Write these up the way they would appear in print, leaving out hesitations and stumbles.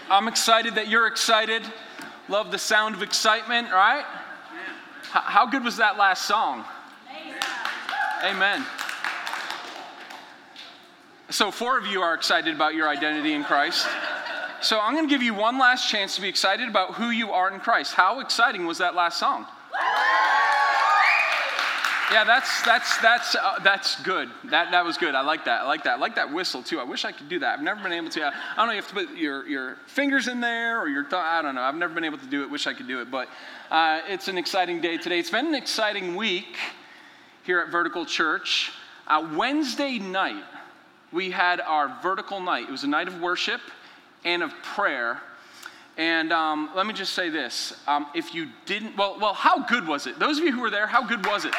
I'm excited that you're excited. Love the sound of excitement, right? How good was that last song? Amen. So 4 of you are excited about your identity in Christ. So I'm going to give you one last chance to be excited about who you are in Christ. How exciting was that last song? Yeah, that's good. That was good. I like that. I like that whistle too. I wish I could do that. I've never been able to. I don't know. You have to put your fingers in there or your thumb. I don't know. I've never been able to do it. Wish I could do it. But it's an exciting day today. It's been an exciting week here at Vertical Church. Wednesday night we had our Vertical night. It was a night of worship and of prayer. And let me just say this. If you didn't, well, how good was it? Those of you who were there, how good was it?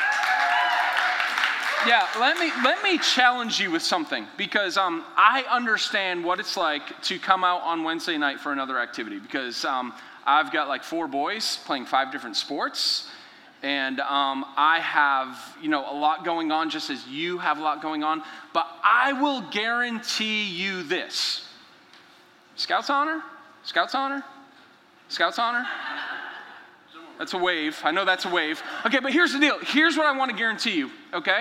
Yeah, let me challenge you with something, because I understand what it's like to come out on Wednesday night for another activity, because I've got like 4 boys playing 5 different sports, and I have, a lot going on, just as you have a lot going on. But I will guarantee you this. Scouts honor? Scouts honor? Scouts honor? That's a wave. I know that's a wave. Okay, but here's the deal. Here's what I want to guarantee you, okay?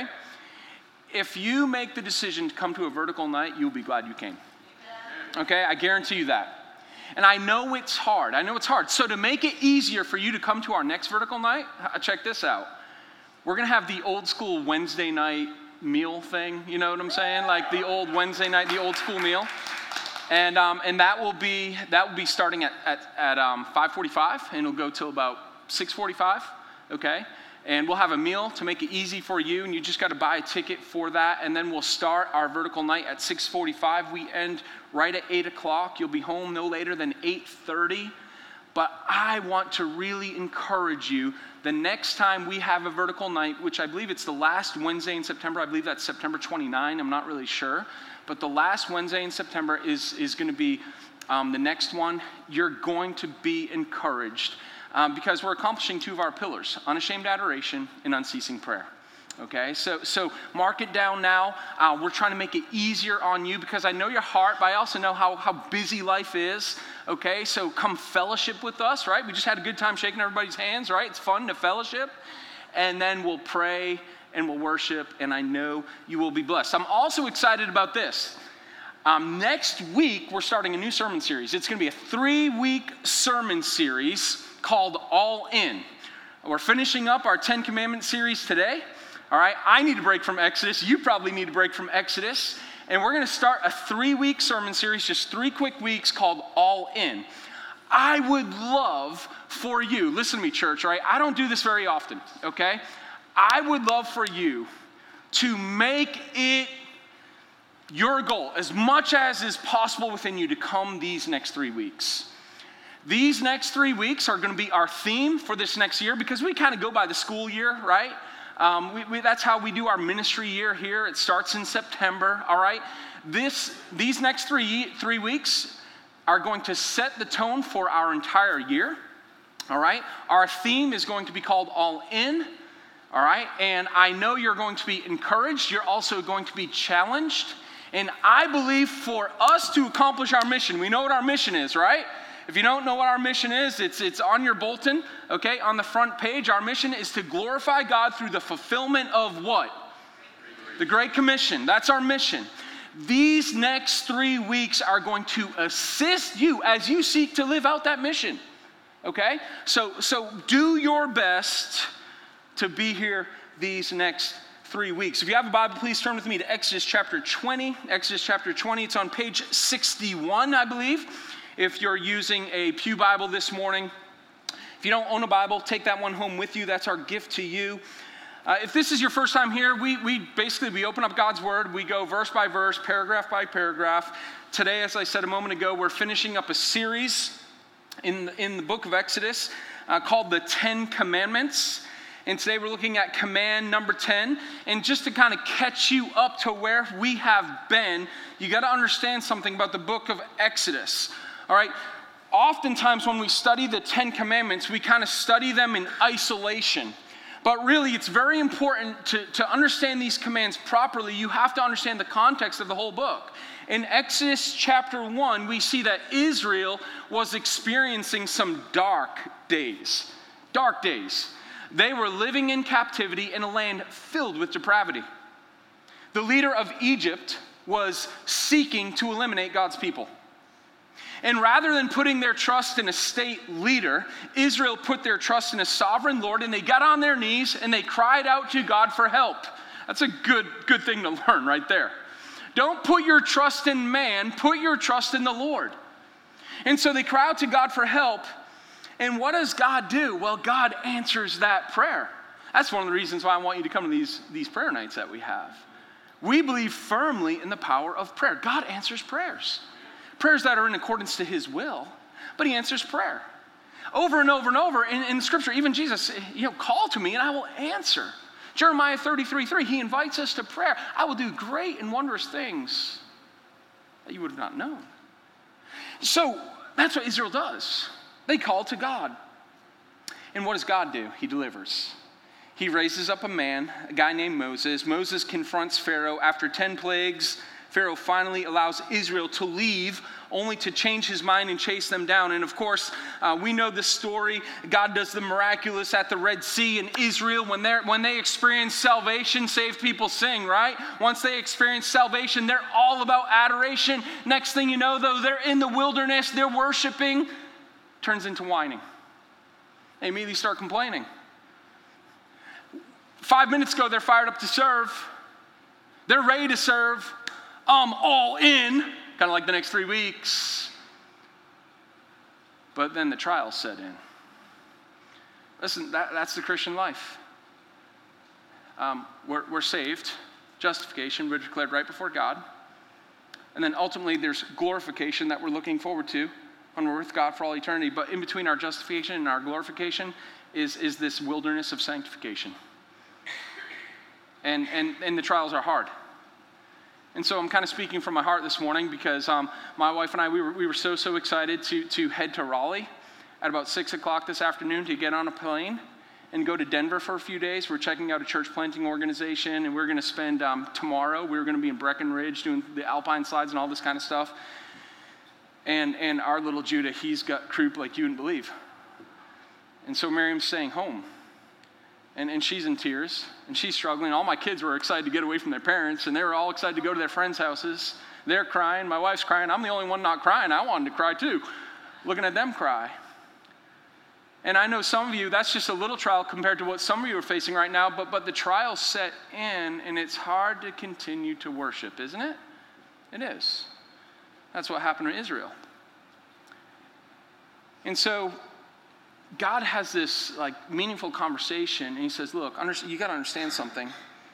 If you make the decision to come to a Vertical night, you'll be glad you came. Okay, I guarantee you that. And I know it's hard. So to make it easier for you to come to our next Vertical night, check this out. We're going to have the old school Wednesday night meal thing. You know what I'm saying? Like the old Wednesday night, the old school meal. And that will be starting at 5:45, and it'll go till about 6:45, okay? And we'll have a meal to make it easy for you, and you just got to buy a ticket for that. And then we'll start our Vertical night at 6:45. We end right at 8 o'clock. You'll be home no later than 8:30. But I want to really encourage you, the next time we have a Vertical night, which I believe it's the last Wednesday in September. I believe that's September 29. I'm not really sure. But the last Wednesday in September is going to be the next one. You're going to be encouraged because we're accomplishing 2 of our pillars, unashamed adoration and unceasing prayer. Okay, so mark it down now. We're trying to make it easier on you because I know your heart, but I also know how busy life is. Okay, so come fellowship with us, right? We just had a good time shaking everybody's hands, right? It's fun to fellowship. And then we'll pray and we'll worship, and I know you will be blessed. I'm also excited about this. Next week, we're starting a new sermon series. It's going to be a 3-week sermon series called All In. We're finishing up our 10 Commandments series today. All right, I need a break from Exodus. You probably need a break from Exodus. And we're going to start a 3-week sermon series, just 3 quick weeks, called All In. I would love for you, listen to me, church, all right? I don't do this very often, okay? I would love for you to make it your goal, as much as is possible within you, to come these next 3 weeks. These next 3 weeks are going to be our theme for this next year, because we kind of go by the school year, right? That's how we do our ministry year here. It starts in September, all right? These next three weeks are going to set the tone for our entire year, all right? Our theme is going to be called All In. All right, and I know you're going to be encouraged. You're also going to be challenged. And I believe for us to accomplish our mission, we know what our mission is, right? If you don't know what our mission is, it's on your bulletin, okay, on the front page. Our mission is to glorify God through the fulfillment of what? The Great Commission. That's our mission. These next 3 weeks are going to assist you as you seek to live out that mission, okay? So do your best to be here these next 3 weeks. If you have a Bible, please turn with me to Exodus chapter 20. Exodus chapter 20, it's on page 61, I believe, if you're using a Pew Bible this morning. If you don't own a Bible, take that one home with you. That's our gift to you. If this is your first time here, we open up God's Word. We go verse by verse, paragraph by paragraph. Today, as I said a moment ago, we're finishing up a series in the book of Exodus called the 10 Commandments. And today we're looking at command number 10. And just to kind of catch you up to where we have been, you got to understand something about the book of Exodus. All right? Oftentimes when we study the 10 Commandments, we kind of study them in isolation. But really, it's very important to understand these commands properly. You have to understand the context of the whole book. In Exodus chapter 1, we see that Israel was experiencing some dark days. Dark days. They were living in captivity in a land filled with depravity. The leader of Egypt was seeking to eliminate God's people. And rather than putting their trust in a state leader, Israel put their trust in a sovereign Lord, and they got on their knees and they cried out to God for help. That's a good thing to learn right there. Don't put your trust in man, put your trust in the Lord. And so they cry out to God for help. And what does God do? Well, God answers that prayer. That's one of the reasons why I want you to come to these prayer nights that we have. We believe firmly in the power of prayer. God answers prayers. Prayers that are in accordance to his will, but he answers prayer. Over and over and over in Scripture, even Jesus, call to me and I will answer. Jeremiah 33:3, he invites us to prayer. I will do great and wondrous things that you would have not known. So that's what Israel does. They call to God. And what does God do? He delivers. He raises up a guy named Moses. Moses confronts Pharaoh. After 10 plagues, Pharaoh finally allows Israel to leave, only to change his mind and chase them down. And of course, we know the story. God does the miraculous at the Red Sea, and Israel, when they experience salvation, saved people sing, right? Once they experience salvation, they're all about adoration. Next thing you know, though, they're in the wilderness, they're worshiping, turns into whining. They immediately start complaining. 5 minutes ago, they're fired up to serve. They're ready to serve. I'm all in, kind of like the next 3 weeks. But then the trials set in. Listen, that's the Christian life. We're saved, justification, we're declared right before God. And then ultimately there's glorification that we're looking forward to when we're with God for all eternity. But in between our justification and our glorification is this wilderness of sanctification. And the trials are hard. And so I'm kind of speaking from my heart this morning because my wife and I, we were so excited to head to Raleigh at about 6 o'clock this afternoon to get on a plane and go to Denver for a few days. We're checking out a church planting organization, and we're going to spend tomorrow. We're going to be in Breckenridge doing the alpine slides and all this kind of stuff. And our little Judah, he's got croup like you wouldn't believe. And so Miriam's staying home. And she's in tears, and she's struggling. All my kids were excited to get away from their parents, and they were all excited to go to their friends' houses. They're crying. My wife's crying. I'm the only one not crying. I wanted to cry too, looking at them cry. And I know some of you, that's just a little trial compared to what some of you are facing right now, but the trials set in, and it's hard to continue to worship, isn't it? It is. That's what happened to Israel. And so God has this meaningful conversation, and he says, look, you got to understand something.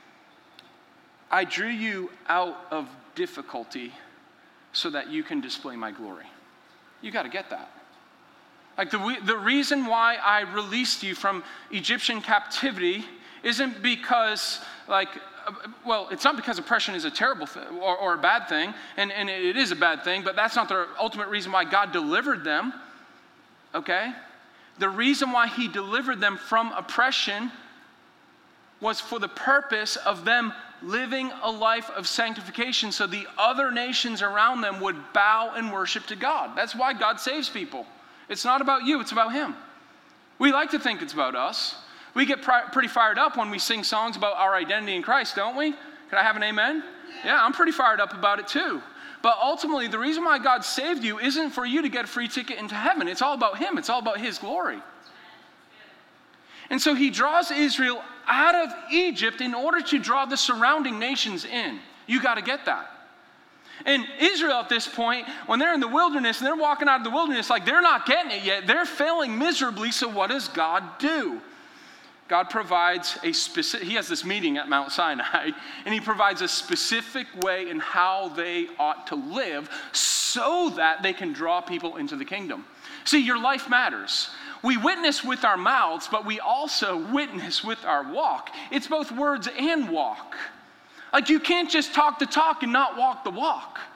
I drew you out of difficulty so that you can display my glory. You got to get that. The reason why I released you from Egyptian captivity isn't because it's not because oppression is a terrible thing or a bad thing, and it is a bad thing, but that's not the ultimate reason why God delivered them, okay? The reason why he delivered them from oppression was for the purpose of them living a life of sanctification so the other nations around them would bow and worship to God. That's why God saves people. It's not about you, it's about him. We like to think it's about us. We get pretty fired up when we sing songs about our identity in Christ, don't we? Can I have an amen? Yeah, I'm pretty fired up about it too. But ultimately, the reason why God saved you isn't for you to get a free ticket into heaven. It's all about him. It's all about his glory. And so he draws Israel out of Egypt in order to draw the surrounding nations in. You got to get that. And Israel at this point, when they're in the wilderness and they're walking out of the wilderness, they're not getting it yet. They're failing miserably. So what does God do? God provides he has this meeting at Mount Sinai, and he provides a specific way in how they ought to live so that they can draw people into the kingdom. See, your life matters. We witness with our mouths, but we also witness with our walk. It's both words and walk. You can't just talk the talk and not walk the walk.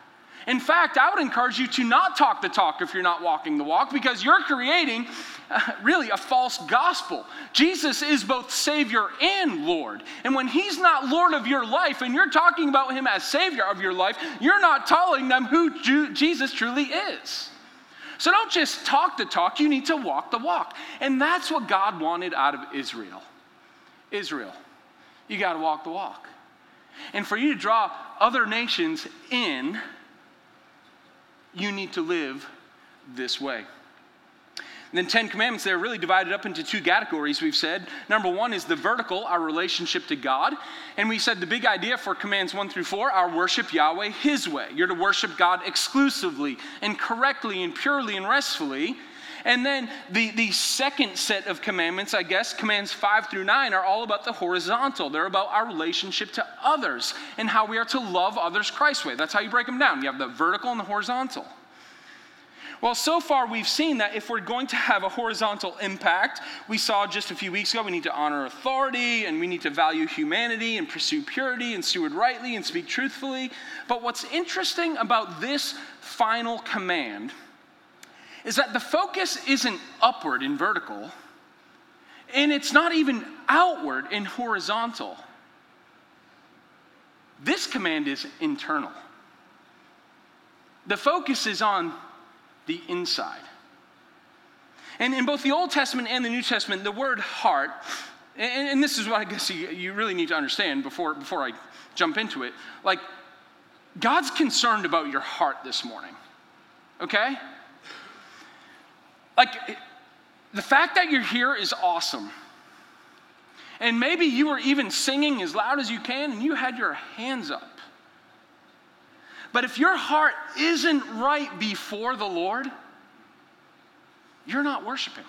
In fact, I would encourage you to not talk the talk if you're not walking the walk, because you're creating really a false gospel. Jesus is both Savior and Lord. And when he's not Lord of your life and you're talking about him as Savior of your life, you're not telling them who Jesus truly is. So don't just talk the talk, you need to walk the walk. And that's what God wanted out of Israel. Israel, you got to walk the walk. And for you to draw other nations in, you need to live this way. And then 10 commandments, they're really divided up into two categories, we've said. Number one is the vertical, our relationship to God. And we said the big idea for commands 1 through 4 are worship Yahweh his way. You're to worship God exclusively and correctly and purely and restfully. And then the second set of commandments, I guess, commands 5 through 9, are all about the horizontal. They're about our relationship to others and how we are to love others Christ's way. That's how you break them down. You have the vertical and the horizontal. Well, so far we've seen that if we're going to have a horizontal impact, we saw just a few weeks ago, we need to honor authority and we need to value humanity and pursue purity and steward rightly and speak truthfully. But what's interesting about this final command is that the focus isn't upward in vertical, and it's not even outward in horizontal. This command is internal. The focus is on the inside. And in both the Old Testament and the New Testament, the word heart, and this is what I guess you really need to understand before I jump into it, like, God's concerned about your heart this morning, okay? Like, the fact that you're here is awesome. And maybe you were even singing as loud as you can and you had your hands up. But if your heart isn't right before the Lord, you're not worshiping.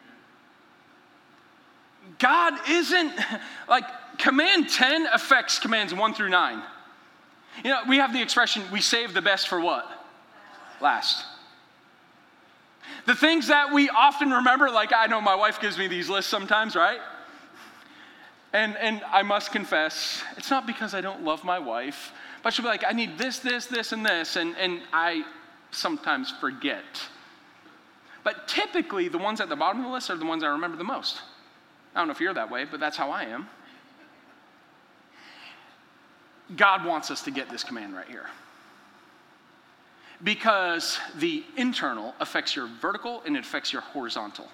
God isn't, like, command 10 affects commands 1 through 9. You know, we have the expression, we save the best for what? Last. The things that we often remember, like, I know my wife gives me these lists sometimes, right? And I must confess, it's not because I don't love my wife, but she'll be like, I need this, and this, and I sometimes forget. But typically, the ones at the bottom of the list are the ones I remember the most. I don't know if you're that way, but that's how I am. God wants us to get this command right here. Because the internal affects your vertical and it affects your horizontal.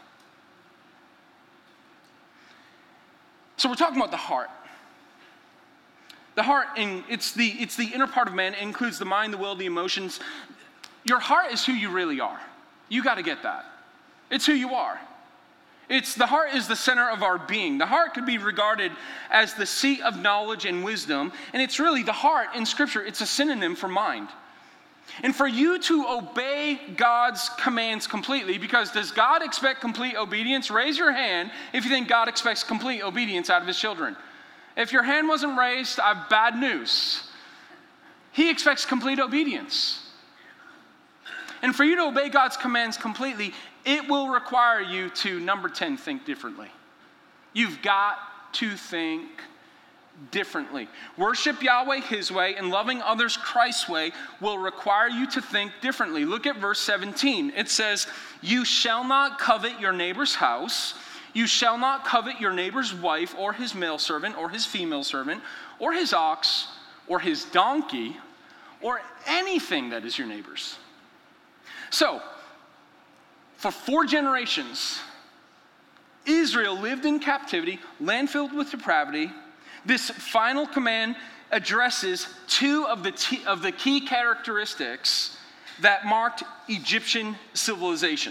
So we're talking about the heart. The heart, and it's the inner part of man. It includes the mind, the will, the emotions. Your heart is who you really are. You got to get that. It's who you are. The heart is the center of our being. The heart could be regarded as the seat of knowledge and wisdom, and it's really the heart in Scripture. It's a synonym for mind. And for you to obey God's commands completely, because does God expect complete obedience? Raise your hand if you think God expects complete obedience out of his children. If your hand wasn't raised, I have bad news. He expects complete obedience. And for you to obey God's commands completely, it will require you to, number 10, think differently. You've got to think differently. Worship Yahweh his way and loving others Christ's way will require you to think differently. Look at verse 17. It says, you shall not covet your neighbor's house. You shall not covet your neighbor's wife or his male servant or his female servant or his ox or his donkey or anything that is your neighbor's. So, for 4 generations, Israel lived in captivity, land filled with depravity. This final command addresses 2 of the key characteristics that marked Egyptian civilization: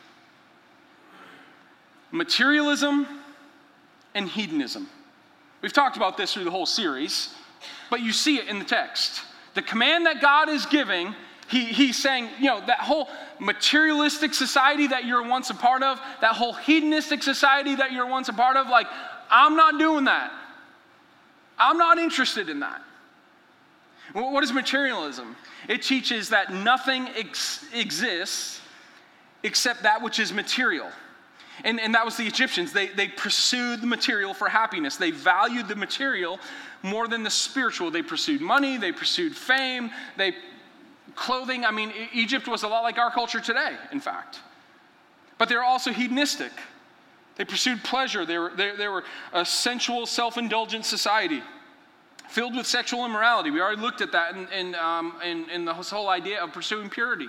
materialism and hedonism. We've talked about this through the whole series, but you see it in the text. The command that God is giving, he's saying, you know, that whole materialistic society that you're once a part of, that whole hedonistic society that you're once a part of, like, I'm not doing that. I'm not interested in that. What is materialism? It teaches that nothing exists except that which is material. And that was the Egyptians. They pursued the material for happiness. They valued the material more than the spiritual. They pursued money. They pursued fame. They clothing. I mean, Egypt was a lot like our culture today, in fact. But they were also hedonistic. They pursued pleasure. They were a sensual, self-indulgent society filled with sexual immorality. We already looked at that in the whole idea of pursuing purity.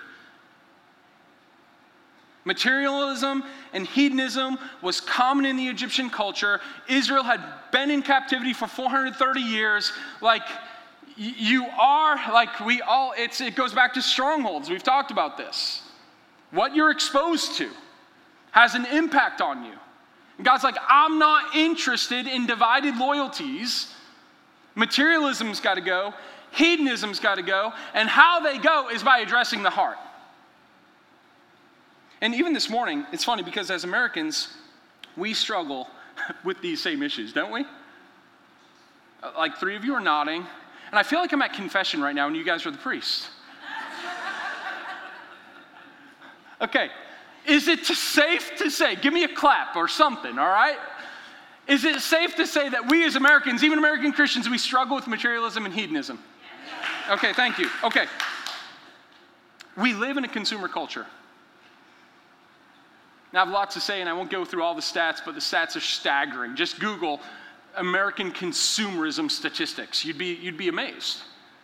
Materialism and hedonism was common in the Egyptian culture. Israel had been in captivity for 430 years. Like you are, like we all, it goes back to strongholds. We've talked about this. What you're exposed to has an impact on you. And God's like, I'm not interested in divided loyalties. Materialism's got to go. Hedonism's got to go. And how they go is by addressing the heart. And even this morning, it's funny because as Americans, we struggle with these same issues, don't we? Like 3 of you are nodding. And I feel like I'm at confession right now and you guys are the priest. Okay. Is it safe to say, give me a clap or something, all right? Is it safe to say that we as Americans, even American Christians, we struggle with materialism and hedonism? Okay, thank you. Okay. We live in a consumer culture. Now, I have lots to say, and I won't go through all the stats, but the stats are staggering. Just Google American consumerism statistics. You'd be amazed.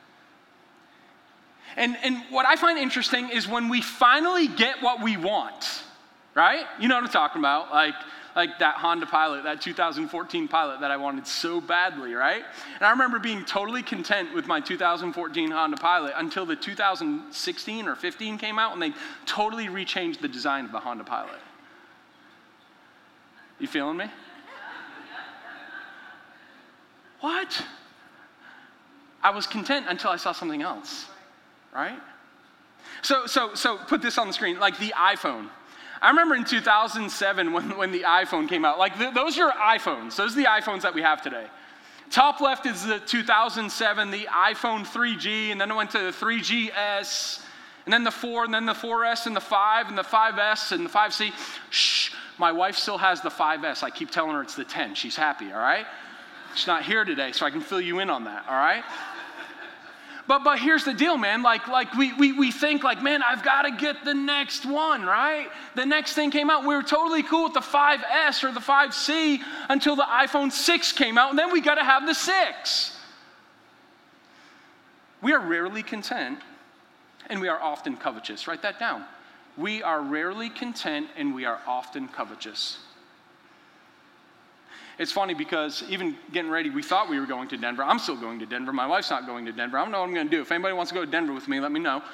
And what I find interesting is when we finally get what we want, right? You know what I'm talking about, like that Honda Pilot, that 2014 Pilot that I wanted so badly, right? And I remember being totally content with my 2014 Honda Pilot until the 2016 or 15 came out, and they totally rechanged the design of the Honda Pilot. You feeling me? What? I was content until I saw something else. Right? So put this on the screen, like the iPhone. I remember in 2007 when the iPhone came out. Like those are iPhones. Those are the iPhones that we have today. Top left is the 2007, the iPhone 3G, and then it went to the 3GS, and then the 4, and then the 4S, and the 5, and the 5S, and the 5C. Shh, my wife still has the 5S. I keep telling her it's the 10. She's happy, all right? She's not here today, so I can fill you in on that, all right? But here's the deal, man. Like we think like, man, I've got to get the next one, right? The next thing came out. We were totally cool with the 5S or the 5C until the iPhone 6 came out, and then we got to have the 6. We are rarely content, and we are often covetous. Write that down. We are rarely content, and we are often covetous. It's funny because even getting ready, we thought we were going to Denver. I'm still going to Denver. My wife's not going to Denver. I don't know what I'm going to do. If anybody wants to go to Denver with me, let me know.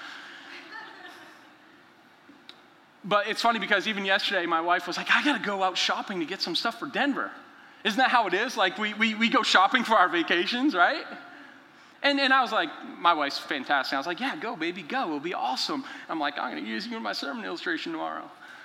But it's funny because even yesterday, my wife was like, I got to go out shopping to get some stuff for Denver. Isn't that how it is? Like we go shopping for our vacations, right? And I was like, my wife's fantastic. I was like, yeah, go, baby, go. It'll be awesome. I'm like, I'm going to use you in my sermon illustration tomorrow.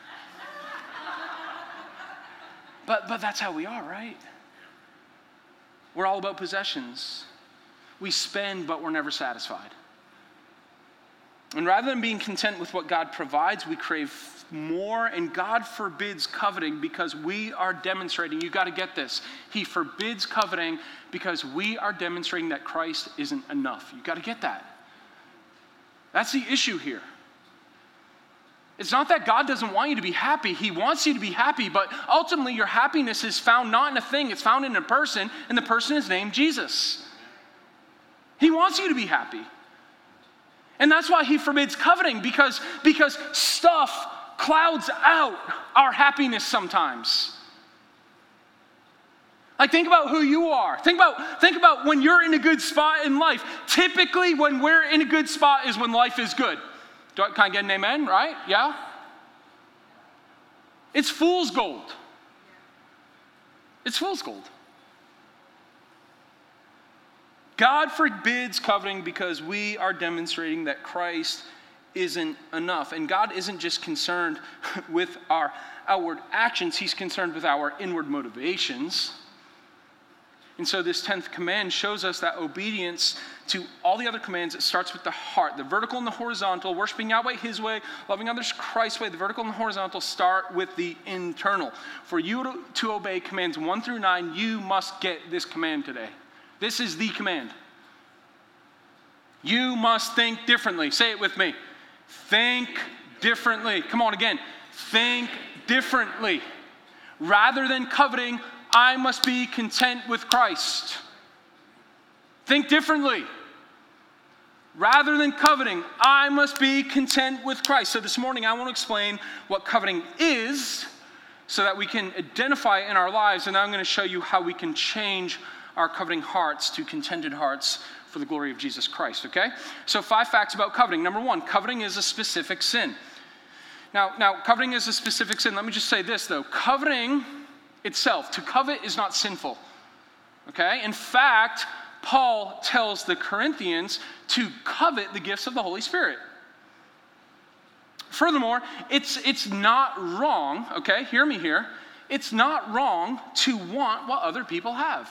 But that's how we are, right? We're all about possessions. We spend, but we're never satisfied. And rather than being content with what God provides, we crave more, and God forbids coveting because we are demonstrating, you got to get this, He forbids coveting because we are demonstrating that Christ isn't enough. You got to get that. That's the issue here. It's not that God doesn't want you to be happy. He wants you to be happy, but ultimately your happiness is found not in a thing, it's found in a person, and the person is named Jesus. He wants you to be happy. And that's why He forbids coveting, because stuff clouds out our happiness sometimes. Like think about who you are. Think about when you're in a good spot in life. Typically when we're in a good spot is when life is good. Can I get an amen, right? Yeah? It's fool's gold. It's fool's gold. God forbids coveting because we are demonstrating that Christ isn't enough. And God isn't just concerned with our outward actions, He's concerned with our inward motivations. And so this 10th command shows us that obedience to all the other commands, it starts with the heart. The vertical and the horizontal, worshiping Yahweh His way, loving others Christ's way. The vertical and the horizontal start with the internal. For you to obey commands 1 through 9, you must get this command today. This is the command. You must think differently. Say it with me. Think differently. Come on again. Think differently. Rather than coveting, I must be content with Christ. Think differently. Rather than coveting, I must be content with Christ. So this morning I want to explain what coveting is so that we can identify it in our lives, and I'm going to show you how we can change our coveting hearts to contented hearts for the glory of Jesus Christ, okay? So 5 facts about coveting. Number 1, coveting is a specific sin. Now, coveting is a specific sin. Let me just say this, though. Coveting itself, to covet is not sinful, okay? In fact, Paul tells the Corinthians to covet the gifts of the Holy Spirit. Furthermore, it's not wrong, okay, hear me here, it's not wrong to want what other people have.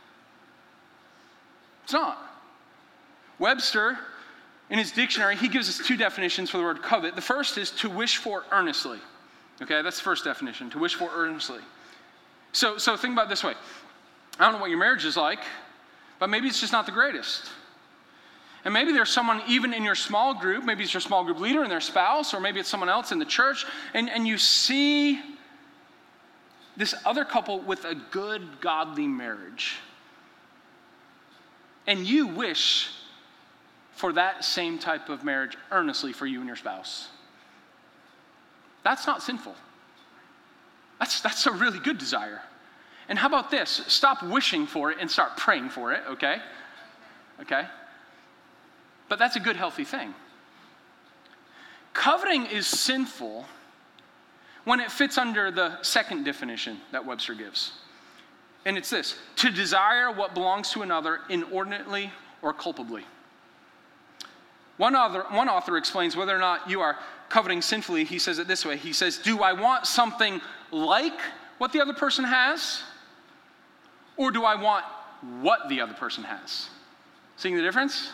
It's not. Webster, in his dictionary, he gives us 2 definitions for the word covet. The first is to wish for earnestly. Okay, that's the first definition, to wish for earnestly. So think about it this way. I don't know what your marriage is like, but maybe it's just not the greatest. And maybe there's someone even in your small group, maybe it's your small group leader and their spouse, or maybe it's someone else in the church, and you see this other couple with a good, godly marriage. And you wish for that same type of marriage earnestly for you and your spouse. That's not sinful. That's a really good desire. And how about this? Stop wishing for it and start praying for it, okay? Okay? But that's a good, healthy thing. Coveting is sinful when it fits under the second definition that Webster gives. And it's this: to desire what belongs to another inordinately or culpably. One author explains whether or not you are coveting sinfully. He says it this way. He says, do I want something like what the other person has? Or do I want what the other person has? Seeing the difference?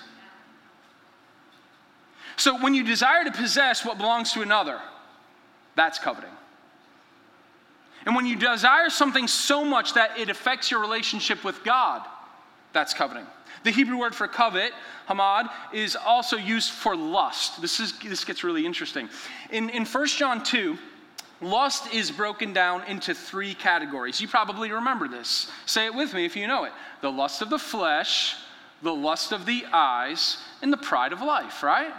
So when you desire to possess what belongs to another, that's coveting. And when you desire something so much that it affects your relationship with God, that's coveting. The Hebrew word for covet, hamad, is also used for lust. This gets really interesting. In 1 John 2, lust is broken down into 3 categories. You probably remember this. Say it with me if you know it. The lust of the flesh, the lust of the eyes, and the pride of life, right?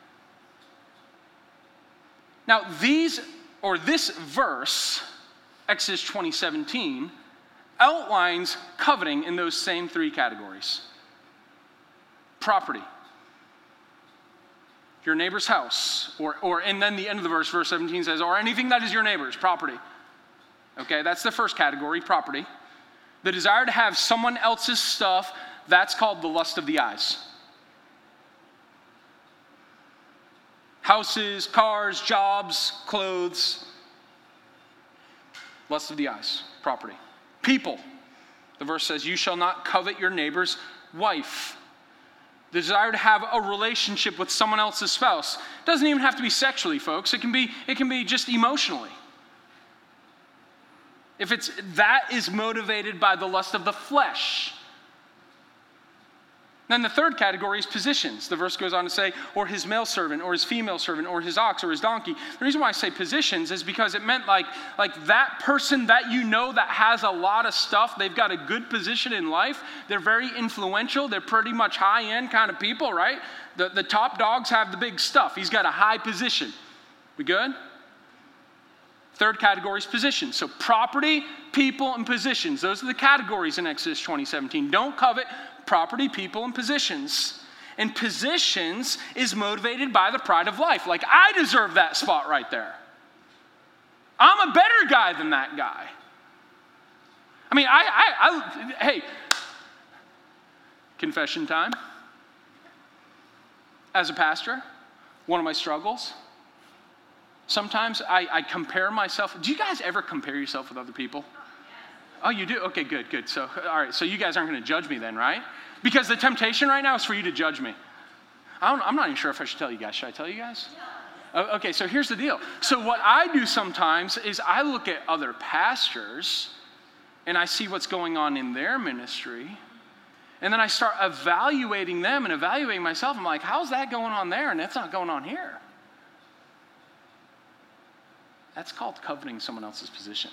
Now this verse, Exodus 20:17, outlines coveting in those same 3 categories. Property, your neighbor's house, and then the end of the verse 17 says, or anything that is your neighbor's property. Okay, that's the first category, property. The desire to have someone else's stuff, that's called the lust of the eyes. Houses, cars, jobs, clothes. Lust of the eyes, property. People. The verse says, you shall not covet your neighbor's wife. The desire to have a relationship with someone else's spouse. It doesn't even have to be sexually, folks. It can be just emotionally. If that is motivated by the lust of the flesh. Then the third category is positions. The verse goes on to say, or his male servant, or his female servant, or his ox, or his donkey. The reason why I say positions is because it meant like that person that you know that has a lot of stuff, they've got a good position in life, they're very influential, they're pretty much high-end kind of people, right? The top dogs have the big stuff. He's got a high position. We good? Third category is positions. So property, people, and positions. Those are the categories in Exodus 20:17. Don't covet property, people, and positions. And positions is motivated by the pride of life. Like, I deserve that spot right there. I'm a better guy than that guy. I mean, hey, confession time. As a pastor, one of my struggles, sometimes I compare myself. Do you guys ever compare yourself with other people? Oh, you do? Okay, good. So, all right, so you guys aren't going to judge me then, right? Because the temptation right now is for you to judge me. I'm not even sure if I should tell you guys. Should I tell you guys? Okay, so here's the deal. So what I do sometimes is I look at other pastors and I see what's going on in their ministry. And then I start evaluating them and evaluating myself. I'm like, how's that going on there? And that's not going on here. That's called coveting someone else's position.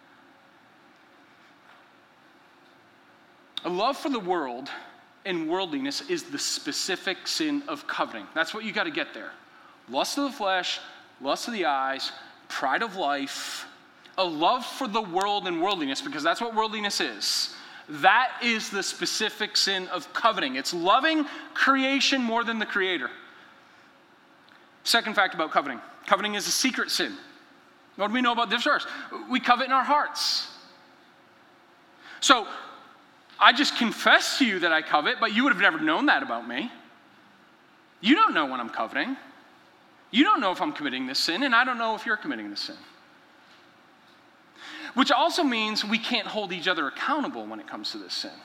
A love for the world and worldliness is the specific sin of coveting. That's what you got to get there. Lust of the flesh, lust of the eyes, pride of life, a love for the world and worldliness, because that's what worldliness is. That is the specific sin of coveting. It's loving creation more than the Creator. Second fact about coveting. Coveting is a secret sin. What do we know about this verse? We covet in our hearts. So, I just confess to you that I covet, but you would have never known that about me. You don't know when I'm coveting. You don't know if I'm committing this sin, and I don't know if you're committing this sin. Which also means we can't hold each other accountable when it comes to this sin.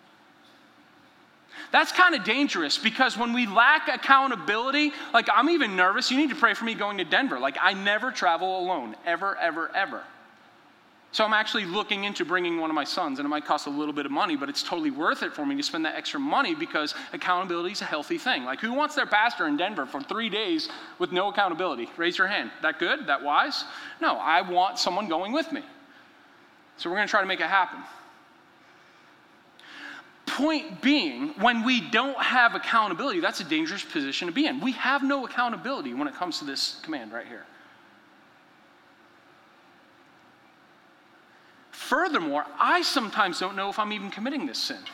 That's kind of dangerous, because when we lack accountability, like I'm even nervous. You need to pray for me going to Denver. Like I never travel alone, ever, ever, ever. So I'm actually looking into bringing one of my sons, and it might cost a little bit of money, but it's totally worth it for me to spend that extra money, because accountability is a healthy thing. Like, who wants their pastor in Denver for 3 days with no accountability? Raise your hand. That good? That wise? No, I want someone going with me. So we're going to try to make it happen. Point being, when we don't have accountability, that's a dangerous position to be in. We have no accountability when it comes to this command right here. Furthermore, I sometimes don't know if I'm even committing this sin.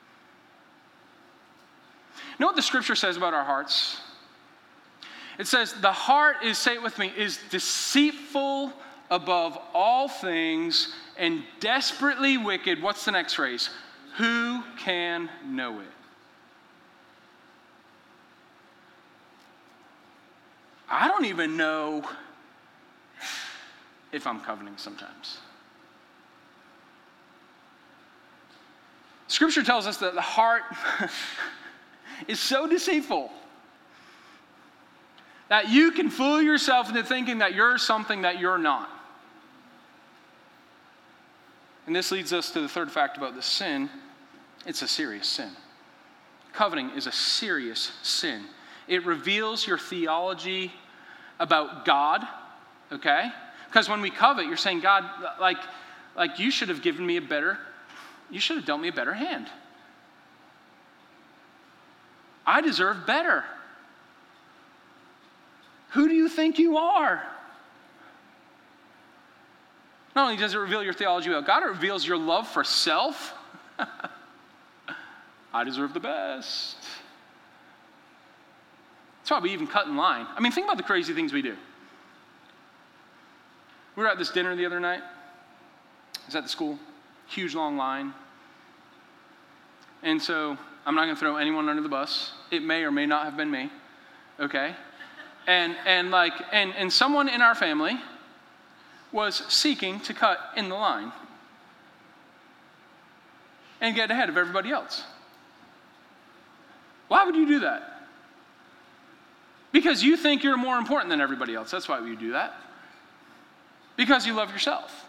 You know what the scripture says about our hearts? It says, the heart is, say it with me, is deceitful above all things and desperately wicked. What's the next phrase? Who can know it? I don't even know if I'm coveting sometimes. Scripture tells us that the heart is so deceitful that you can fool yourself into thinking that you're something that you're not. And this leads us to the third fact about this sin. It's a serious sin. Coveting is a serious sin. It reveals your theology about God, okay? Because when we covet, you're saying, God, like you should have given me you should have dealt me a better hand. I deserve better. Who do you think you are? Not only does it reveal your theology about God, it reveals your love for self. I deserve the best. That's why we even cut in line. I mean, think about the crazy things we do. We were at this dinner the other night. It was at the school. Huge long line. And so I'm not going to throw anyone under the bus. It may or may not have been me. Okay? And someone in our family was seeking to cut in the line and get ahead of everybody else. Why would you do that? Because you think you're more important than everybody else. That's why you do that. Because you love yourself.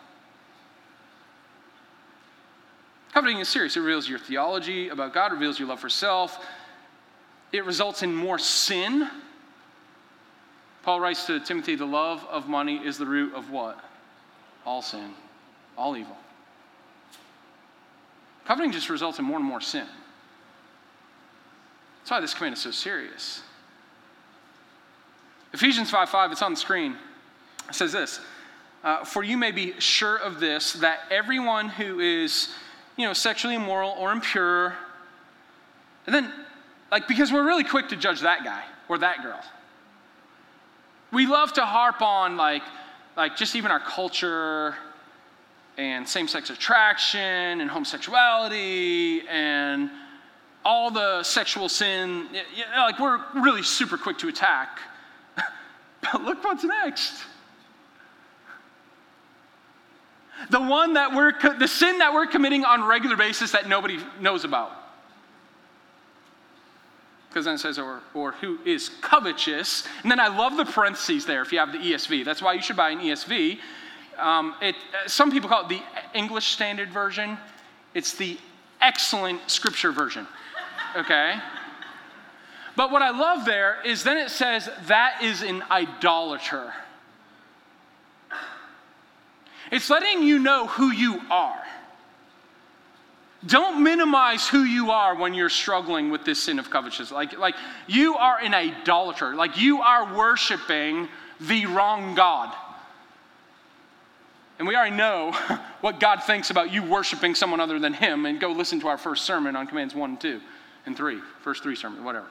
Coveting is serious. It reveals your theology about God, reveals your love for self. It results in more sin. Paul writes to Timothy, the love of money is the root of what? All sin, all evil. Coveting just results in more and more sin. That's why this command is so serious. Ephesians 5:5, it's on the screen. It says this, for you may be sure of this, that everyone who is, sexually immoral or impure, and then, because we're really quick to judge that guy or that girl. We love to harp on, just even our culture and same-sex attraction and homosexuality and all the sexual sin. We're really super quick to attack. But look what's next. The sin that we're committing on a regular basis that nobody knows about. Because then it says, or who is covetous. And then I love the parentheses there if you have the ESV. That's why you should buy an ESV. Some people call it the English Standard Version. It's the excellent scripture version, okay? But what I love there is then it says that is an idolater. It's letting you know who you are. Don't minimize who you are when you're struggling with this sin of covetousness. Like you are an idolater. Like you are worshiping the wrong God. And we already know what God thinks about you worshiping someone other than him. And go listen to our first sermon on commands 1 and 2 and 3. First 3 sermons, whatever.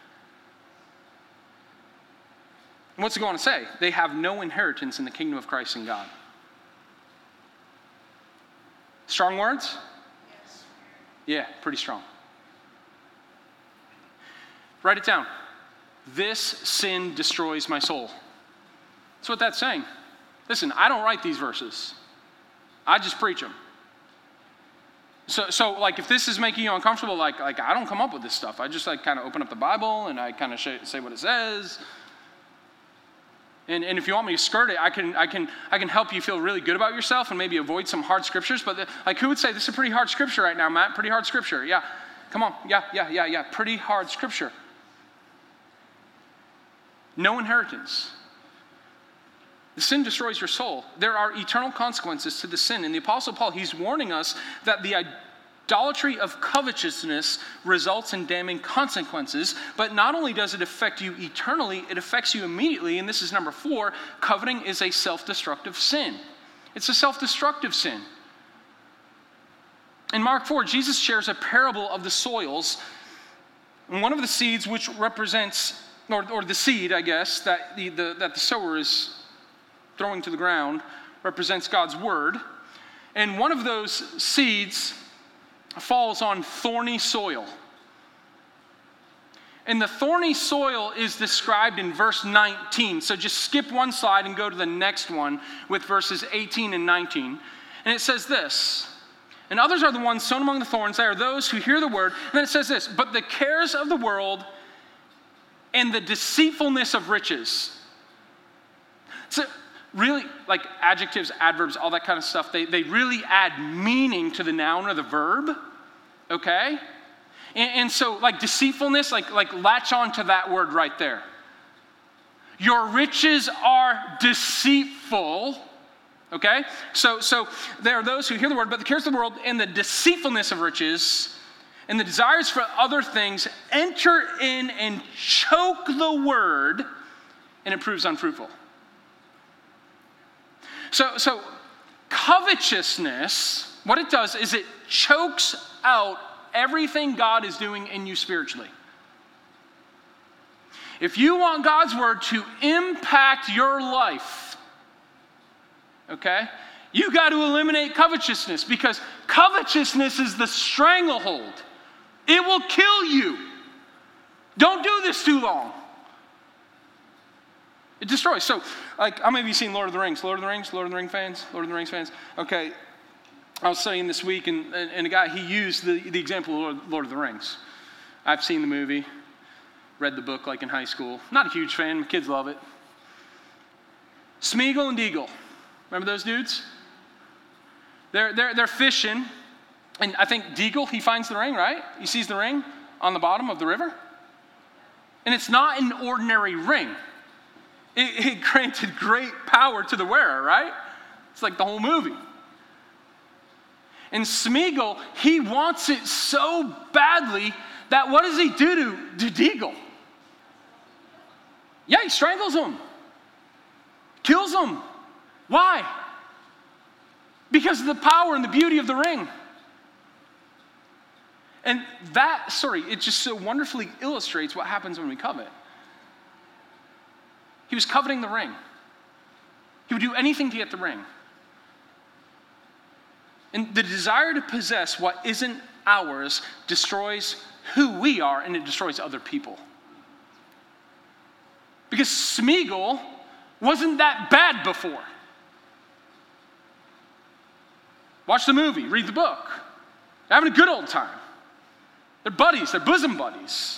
And what's it going to say? They have no inheritance in the kingdom of Christ and God. Strong words? Yes. Yeah, pretty strong. Write it down. This sin destroys my soul. That's what that's saying. Listen, I don't write these verses. I just preach them. So like if this is making you uncomfortable, like I don't come up with this stuff. I just like kind of open up the Bible and I kind of say what it says. And if you want me to skirt it, I can help you feel really good about yourself and maybe avoid some hard scriptures. But like who would say this is a pretty hard scripture right now, Matt? Pretty hard scripture. Yeah. Come on. Yeah. Pretty hard scripture. No inheritance. The sin destroys your soul. There are eternal consequences to the sin. And the Apostle Paul, he's warning us that the idolatry of covetousness results in damning consequences. But not only does it affect you eternally, it affects you immediately. And this is number 4. Coveting is a self-destructive sin. It's a self-destructive sin. In Mark 4, Jesus shares a parable of the soils. And one of the seeds which represents, or the seed, I guess, that the sower is throwing to the ground represents God's word. And one of those seeds falls on thorny soil. And the thorny soil is described in verse 19. So just skip one slide and go to the next one with verses 18 and 19. And it says this, and others are the ones sown among the thorns. They are those who hear the word. And then it says this, but the cares of the world and the deceitfulness of riches. So really, like adjectives, adverbs, all that kind of stuff, they really add meaning to the noun or the verb, okay? And so, like deceitfulness, like latch on to that word right there. Your riches are deceitful, okay? So there are those who hear the word, but the cares of the world and the deceitfulness of riches and the desires for other things enter in and choke the word, and it proves unfruitful. So covetousness, what it does is it chokes out everything God is doing in you spiritually. If you want God's word to impact your life, okay, you got to eliminate covetousness, because covetousness is the stranglehold. It will kill you. Don't do this too long. It destroys. So, like, how many of you seen Lord of the Rings? Lord of the Rings fans? Okay. I was studying this week, and a guy, he used the example of Lord of the Rings. I've seen the movie, read the book like in high school. Not a huge fan. My kids love it. Smeagol and Deagle. Remember those dudes? They're fishing, and I think Deagle, he finds the ring, right? He sees the ring on the bottom of the river. And it's not an ordinary ring. It granted great power to the wearer, right? It's like the whole movie. And Smeagol, he wants it so badly that what does he do to Deagle? Yeah, he strangles him. Kills him. Why? Because of the power and the beauty of the ring. And that story, it just so wonderfully illustrates what happens when we covet. He was coveting the ring. He would do anything to get the ring. And the desire to possess what isn't ours destroys who we are, and it destroys other people. Because Smeagol wasn't that bad before. Watch the movie, read the book. They're having a good old time. They're buddies, they're bosom buddies.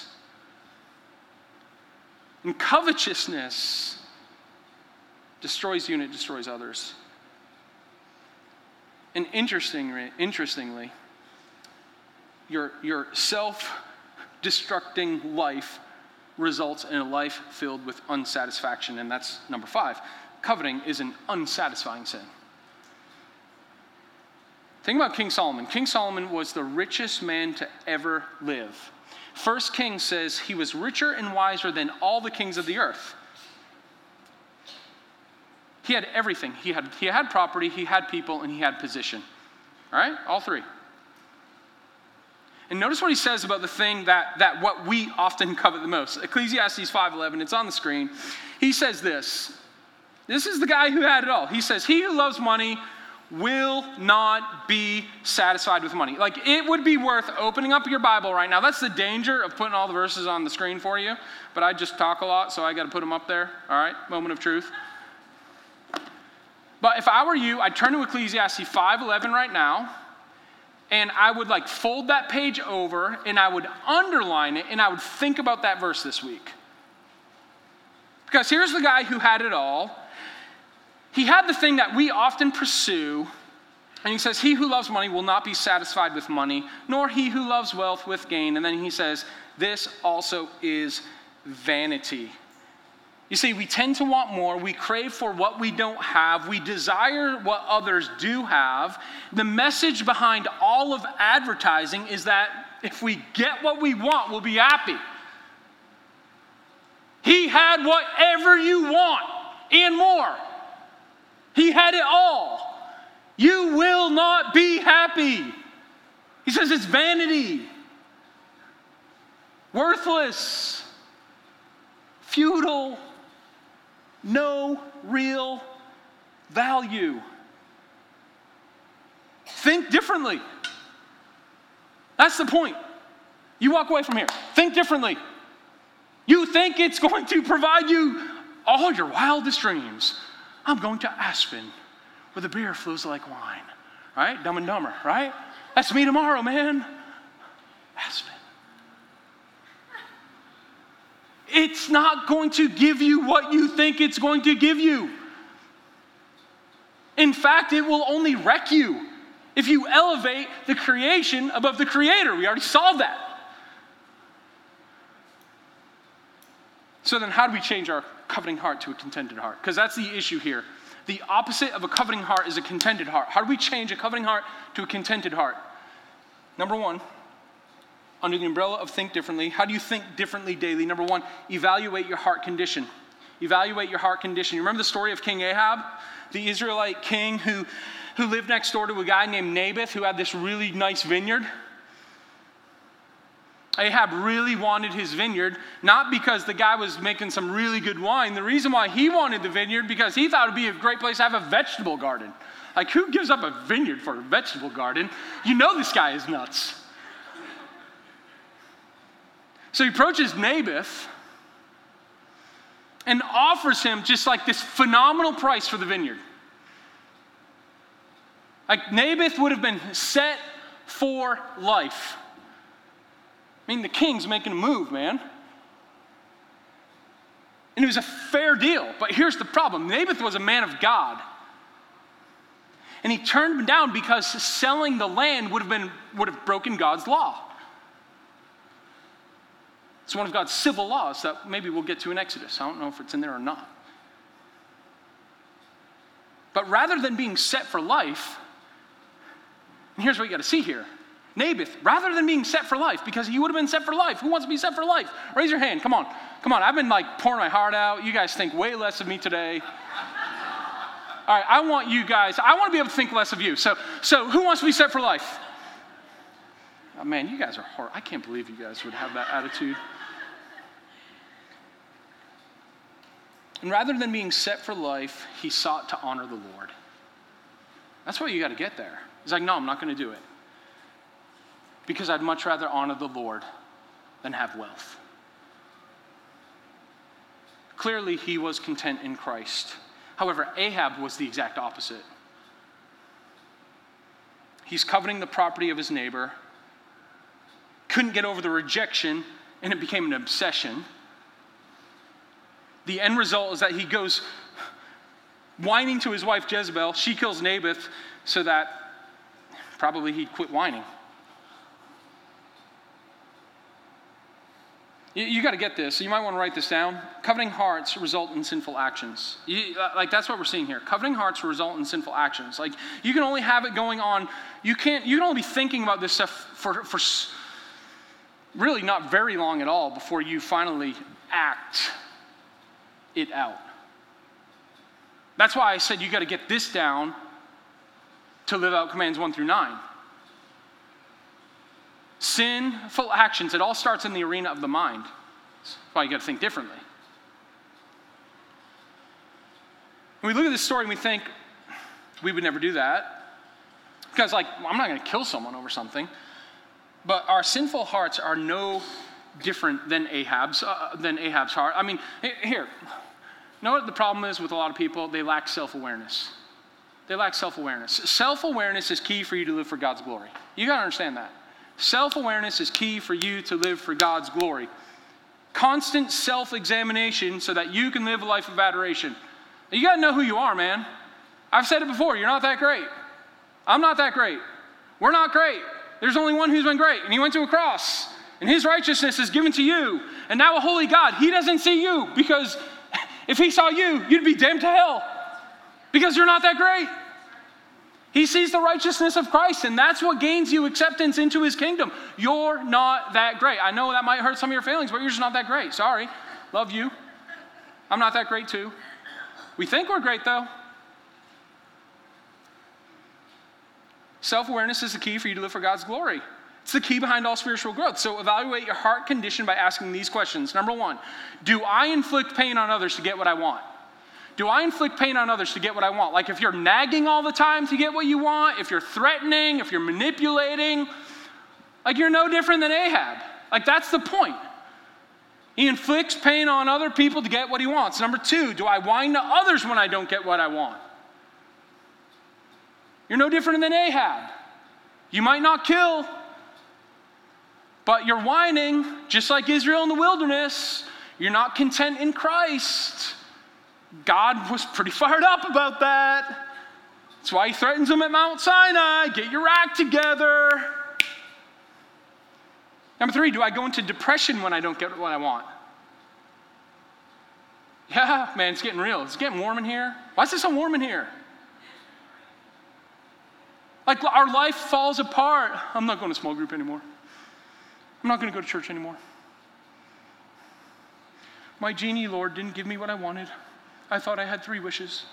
And covetousness destroys you and it destroys others. And interestingly, your self-destructing life results in a life filled with unsatisfaction. And that's number 5. Coveting is an unsatisfying sin. Think about King Solomon. King Solomon was the richest man to ever live. 1 Kings says he was richer and wiser than all the kings of the earth. He had everything. He had property, he had people, and he had position. All right? All 3. And notice what he says about the thing that what we often covet the most. Ecclesiastes 5:11, it's on the screen. He says this. This is the guy who had it all. He says, he who loves money will not be satisfied with money. Like, it would be worth opening up your Bible right now. That's the danger of putting all the verses on the screen for you. But I just talk a lot, so I got to put them up there. All right? Moment of truth. But if I were you, I'd turn to Ecclesiastes 5:11 right now, and I would fold that page over, and I would underline it, and I would think about that verse this week. Because here's the guy who had it all. He had the thing that we often pursue, and he says, he who loves money will not be satisfied with money, nor he who loves wealth with gain. And then he says, this also is vanity. You see, we tend to want more. We crave for what we don't have. We desire what others do have. The message behind all of advertising is that if we get what we want, we'll be happy. He had whatever you want and more. He had it all. You will not be happy. He says it's vanity, worthless, futile, no real value. Think differently. That's the point. You walk away from here. Think differently. You think it's going to provide you all your wildest dreams. I'm going to Aspen, where the beer flows like wine. Right? Dumb and Dumber, right? That's me tomorrow, man. Aspen. It's not going to give you what you think it's going to give you. In fact, it will only wreck you if you elevate the creation above the creator. We already saw that. So then how do we change our coveting heart to a contented heart? Because that's the issue here. The opposite of a coveting heart is a contented heart. How do we change a coveting heart to a contented heart? Number 1, under the umbrella of think differently. How do you think differently daily? Number 1, evaluate your heart condition. Evaluate your heart condition. You remember the story of King Ahab, the Israelite king who lived next door to a guy named Naboth who had this really nice vineyard? Ahab really wanted his vineyard, not because the guy was making some really good wine. The reason why he wanted the vineyard, because he thought it would be a great place to have a vegetable garden. Like, who gives up a vineyard for a vegetable garden? You know this guy is nuts. So he approaches Naboth and offers him just this phenomenal price for the vineyard. Like, Naboth would have been set for life. I mean, the king's making a move, man. And it was a fair deal. But here's the problem. Naboth was a man of God. And he turned him down because selling the land would have broken God's law. It's one of God's civil laws that maybe we'll get to in Exodus. I don't know if it's in there or not. But rather than being set for life, and here's what you got to see here. Naboth, rather than being set for life, because he would have been set for life. Who wants to be set for life? Raise your hand. Come on. I've been pouring my heart out. You guys think way less of me today. All right, I want to be able to think less of you. So who wants to be set for life? Oh man, you guys are hard. I can't believe you guys would have that attitude. And rather than being set for life, he sought to honor the Lord. That's what you got to get there. He's like, no, I'm not going to do it. Because I'd much rather honor the Lord than have wealth. Clearly, he was content in Christ. However, Ahab was the exact opposite. He's coveting the property of his neighbor, couldn't get over the rejection, and it became an obsession. The end result is that he goes whining to his wife Jezebel. She kills Naboth so that probably he'd quit whining. You got to get this. So you might want to write this down. Coveting hearts result in sinful actions. That's what we're seeing here. Coveting hearts result in sinful actions. Like, you can only have it going on. You can only be thinking about this stuff for really not very long at all before you finally act it out. That's why I said you got to get this down to live out commands 1 through 9. Sinful actions, it all starts in the arena of the mind. That's why you got to think differently. When we look at this story and we think, we would never do that. Because, like, I'm not going to kill someone over something. But our sinful hearts are no different than Ahab's heart. I mean, here, you know what the problem is with a lot of people? They lack self-awareness. They lack self-awareness. Self-awareness is key for you to live for God's glory. You got to understand that. Self-awareness is key for you to live for God's glory. Constant self-examination so that you can live a life of adoration. You got to know who you are, man. I've said it before. You're not that great. I'm not that great. We're not great. There's only one who's been great, and he went to a cross. And his righteousness is given to you. And now a holy God, he doesn't see you, because if he saw you, you'd be damned to hell. Because you're not that great. He sees the righteousness of Christ, and that's what gains you acceptance into his kingdom. You're not that great. I know that might hurt some of your feelings, but you're just not that great. Sorry. Love you. I'm not that great too. We think we're great though. Self-awareness is the key for you to live for God's glory. It's the key behind all spiritual growth. So evaluate your heart condition by asking these questions. Number 1, do I inflict pain on others to get what I want? Do I inflict pain on others to get what I want? Like, if you're nagging all the time to get what you want, if you're threatening, if you're manipulating, like, you're no different than Ahab. Like, that's the point. He inflicts pain on other people to get what he wants. Number 2, do I whine to others when I don't get what I want? You're no different than Ahab. You might not kill, but you're whining, just like Israel in the wilderness. You're not content in Christ. God was pretty fired up about that. That's why he threatens them at Mount Sinai. Get your act together. Number 3, do I go into depression when I don't get what I want? Yeah, man, it's getting real. It's getting warm in here. Why is it so warm in here? Like, our life falls apart. I'm not going to small group anymore. I'm not going to go to church anymore. My genie Lord didn't give me what I wanted. I thought I had 3 wishes.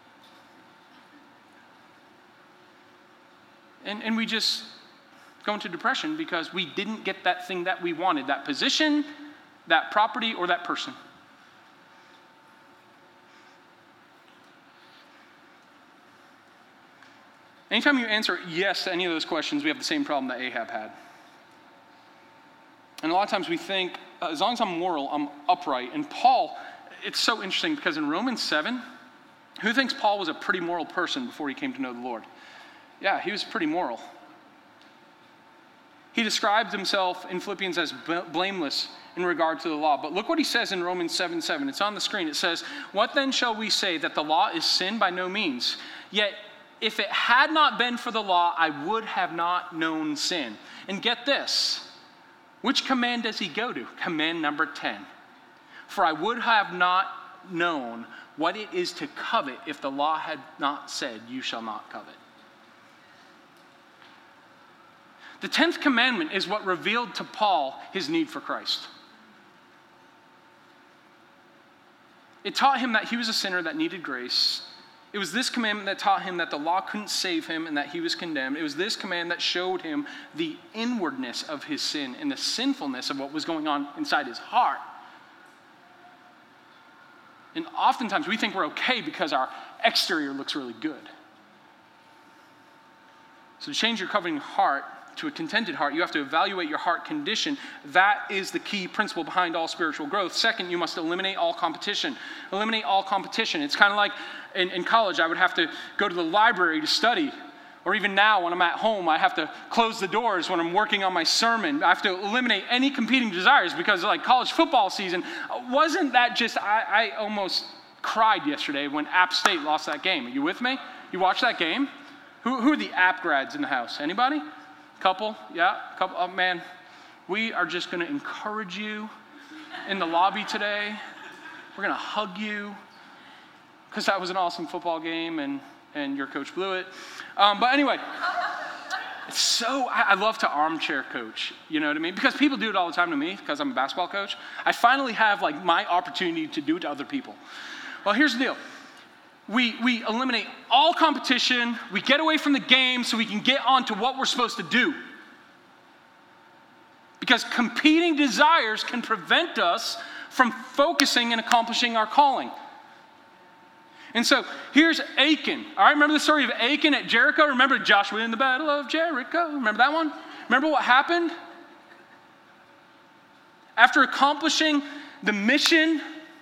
And we just go into depression because we didn't get that thing that we wanted, that position, that property, or that person. Anytime you answer yes to any of those questions, we have the same problem that Ahab had. And a lot of times we think, as long as I'm moral, I'm upright. And Paul, it's so interesting because in Romans 7, who thinks Paul was a pretty moral person before he came to know the Lord? Yeah, he was pretty moral. He described himself in Philippians as blameless in regard to the law. But look what he says in Romans 7:7. It's on the screen. It says, "What then shall we say? That the law is sin? By no means. Yet if it had not been for the law, I would have not known sin." And get this. Which command does he go to? Command number 10. "For I would have not known what it is to covet if the law had not said, you shall not covet." The 10th commandment is what revealed to Paul his need for Christ. It taught him that he was a sinner that needed grace. It was this commandment that taught him that the law couldn't save him and that he was condemned. It was this command that showed him the inwardness of his sin and the sinfulness of what was going on inside his heart. And oftentimes we think we're okay because our exterior looks really good. So to change your coveting heart to a contented heart, you have to evaluate your heart condition. That is the key principle behind all spiritual growth. Second, you must eliminate all competition. Eliminate all competition. It's kind of like in college, I would have to go to the library to study. Or even now, when I'm at home, I have to close the doors when I'm working on my sermon. I have to eliminate any competing desires because, like, college football season, wasn't that just, I almost cried yesterday when App State lost that game. Are you with me? You watched that game? Who are the App grads in the house? Anybody? Couple? Yeah? Couple? Oh, man. We are just going to encourage you in the lobby today. We're going to hug you because that was an awesome football game and your coach blew it. But anyway, I love to armchair coach, you know what I mean? Because people do it all the time to me because I'm a basketball coach. I finally have like my opportunity to do it to other people. Well, here's the deal. We eliminate all competition. We get away from the game so we can get on to what we're supposed to do. Because competing desires can prevent us from focusing and accomplishing our calling. And so here's Achan. All right, remember the story of Achan at Jericho? Remember Joshua in the Battle of Jericho? Remember that one? Remember what happened? After accomplishing the mission,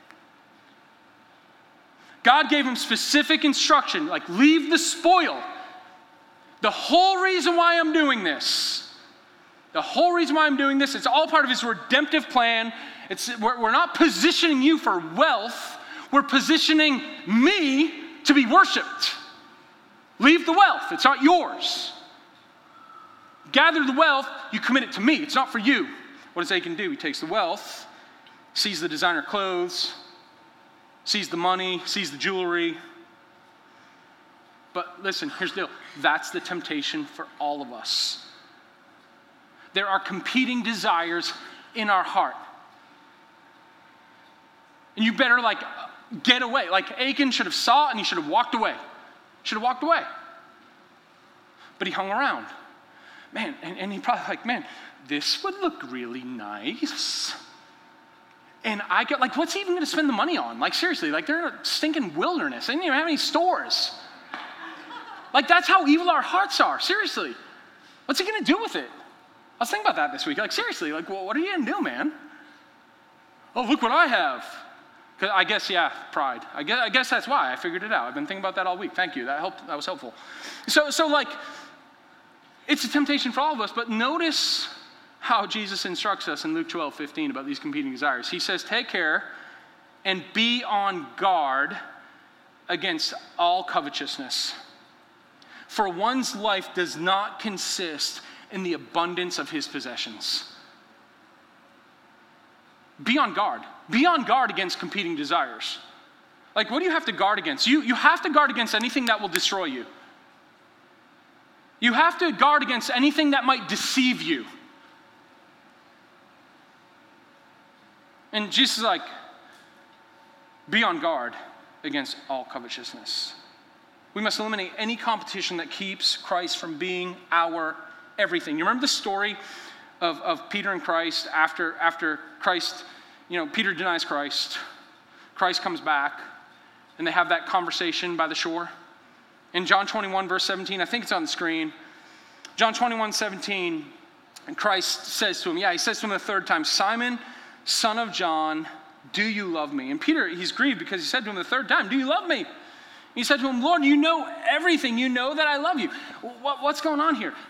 God gave him specific instruction, like leave the spoil. The whole reason why I'm doing this, it's all part of his redemptive plan. We're not positioning you for wealth. We're positioning me to be worshiped. Leave the wealth. It's not yours. Gather the wealth. You commit it to me. It's not for you. What does Achan do? He takes the wealth, sees the designer clothes, sees the money, sees the jewelry. But listen, here's the deal. That's the temptation for all of us. There are competing desires in our heart. And you better get away. Like Achan should have saw it and he should have walked away. But he hung around. Man, and he probably man, this would look really nice. And I get what's he even going to spend the money on? Seriously, they're in a stinking wilderness. They didn't even have any stores. That's how evil our hearts are. Seriously. What's he going to do with it? I was thinking about that this week. Seriously, well, what are you going to do, man? Oh, look what I have. I guess, pride. I guess that's why I figured it out. I've been thinking about that all week. Thank you. That helped. That was helpful. So it's a temptation for all of us, but notice how Jesus instructs us in Luke 12:15 about these competing desires. He says, take care and be on guard against all covetousness. For one's life does not consist in the abundance of his possessions. Be on guard. Be on guard against competing desires. What do you have to guard against? You have to guard against anything that will destroy you. You have to guard against anything that might deceive you. And Jesus is be on guard against all covetousness. We must eliminate any competition that keeps Christ from being our everything. You remember the story of Peter and Christ after Christ, Peter denies Christ. Christ comes back, and they have that conversation by the shore. In John 21, verse 17, I think it's on the screen. John 21, 17, and Christ says to him, he says to him the third time, Simon, son of John, do you love me? And Peter, he's grieved because he said to him the third time, do you love me? He said to him, Lord, you know everything. You know that I love you. What's going on here?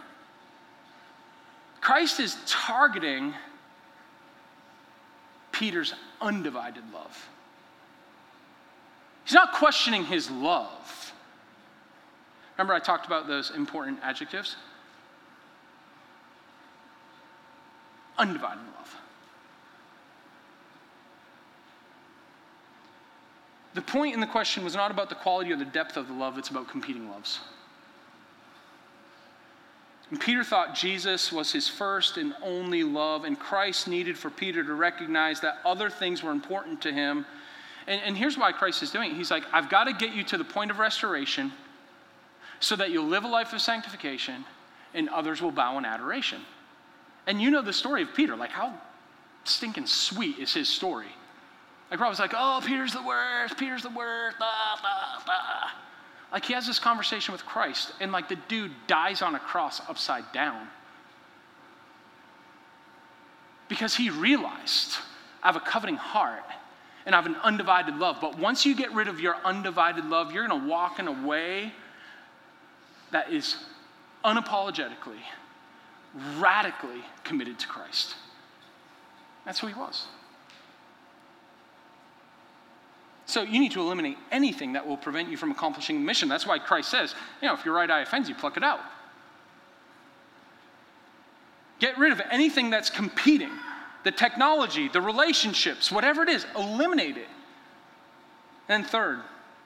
Christ is targeting Peter's undivided love. He's not questioning his love. Remember I talked about those important adjectives? Undivided love. The point in the question was not about the quality or the depth of the love, it's about competing loves. And Peter thought Jesus was his first and only love, and Christ needed for Peter to recognize that other things were important to him. And here's why Christ is doing it. He's I've got to get you to the point of restoration so that you'll live a life of sanctification and others will bow in adoration. And you know the story of Peter. How stinking sweet is his story? Probably oh, Peter's the worst. He has this conversation with Christ, and the dude dies on a cross upside down. Because he realized, I have a coveting heart, and I have an undivided love. But once you get rid of your undivided love, you're going to walk in a way that is unapologetically, radically committed to Christ. That's who he was. So you need to eliminate anything that will prevent you from accomplishing the mission. That's why Christ says, if your right eye offends you, pluck it out. Get rid of anything that's competing. the technology, the relationships, whatever it is, eliminate it. And third,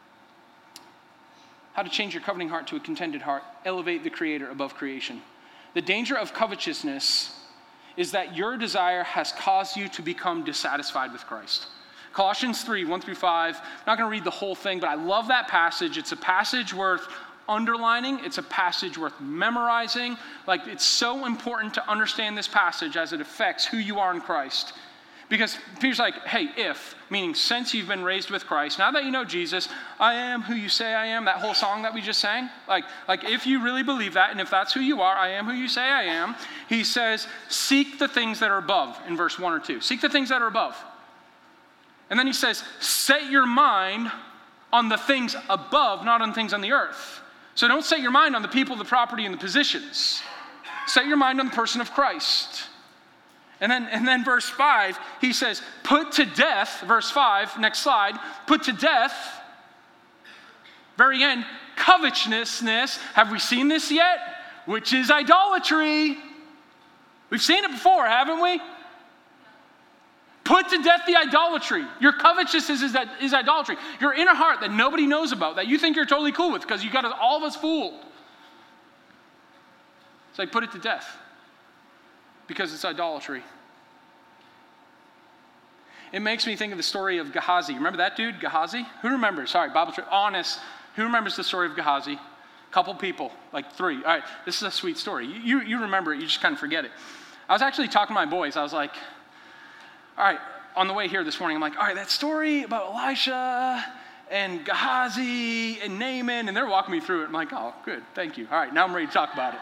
how to change your coveting heart to a contented heart. Elevate the Creator above creation. The danger of covetousness is that your desire has caused you to become dissatisfied with Christ. Colossians 3, 1 through 5. I'm not going to read the whole thing, but I love that passage. It's a passage worth underlining. It's a passage worth memorizing. Like, it's so important to understand this passage as it affects who you are in Christ. Because Peter's like, hey, meaning since you've been raised with Christ, now that you know Jesus, I am who you say I am, that whole song that we just sang, like if you really believe that, and if that's who you are, I am who you say I am, he says, seek the things that are above in verse 1 or 2. Seek the things that are above. And then he says, set your mind on the things above, not on things on the earth. So don't set your mind on the people, the property, and the positions. Set your mind on the person of Christ. And then verse 5, he says, put to death, verse 5, next slide, put to death, very end, covetousness. Have we seen this yet? Which is idolatry. We've seen it before, haven't we? Put to death the idolatry. Your covetousness is idolatry. Your inner heart that nobody knows about, that you think you're totally cool with because you got all of us fooled. It's like, put it to death. Because it's idolatry. It makes me think of the story of Gehazi. Remember that dude, Gehazi? Who remembers? Sorry, Bible trip. Honest. Who remembers the story of Gehazi? Couple people, like 3. All right, this is a sweet story. You remember it, you just kind of forget it. I was actually talking to my boys. I was like, all right, on the way here this morning, I'm like, all right, that story about Elisha and Gehazi and Naaman, and they're walking me through it. I'm like, oh, good, thank you. All right, now I'm ready to talk about it.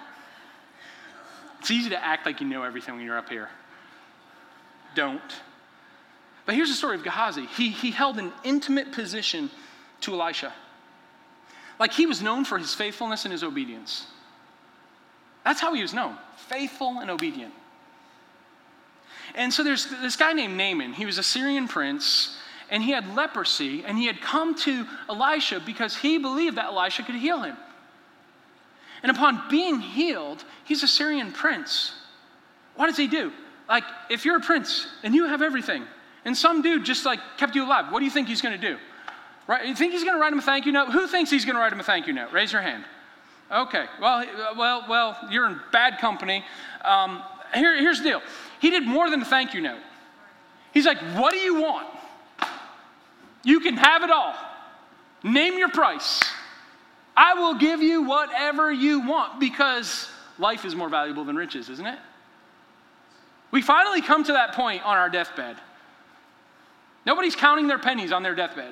It's easy to act like you know everything when you're up here. Don't. But here's the story of Gehazi. He held an intimate position to Elisha. Like, he was known for his faithfulness and his obedience. That's how he was known, faithful and obedient. And so there's this guy named Naaman. He was a Syrian prince, and he had leprosy, and he had come to Elisha because he believed that Elisha could heal him. And upon being healed, he's a Syrian prince. What does he do? Like, if you're a prince and you have everything, and some dude just like kept you alive, what do you think he's going to do? Right? You think he's going to write him a thank you note? Who thinks he's going to write him a thank you note? Raise your hand. Okay. Well, you're in bad company. Here's the deal. He did more than a thank you note. He's like, what do you want? You can have it all. Name your price. I will give you whatever you want, because life is more valuable than riches, isn't it? We finally come to that point on our deathbed. Nobody's counting their pennies on their deathbed.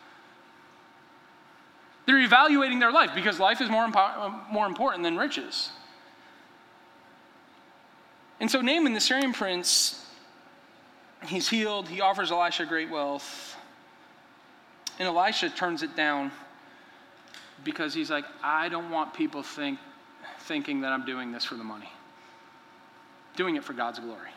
They're evaluating their life because life is more important than riches. And so Naaman, the Syrian prince, he's healed. He offers Elisha great wealth. And Elisha turns it down because he's like, I don't want people thinking that I'm doing this for the money. Doing it for God's glory.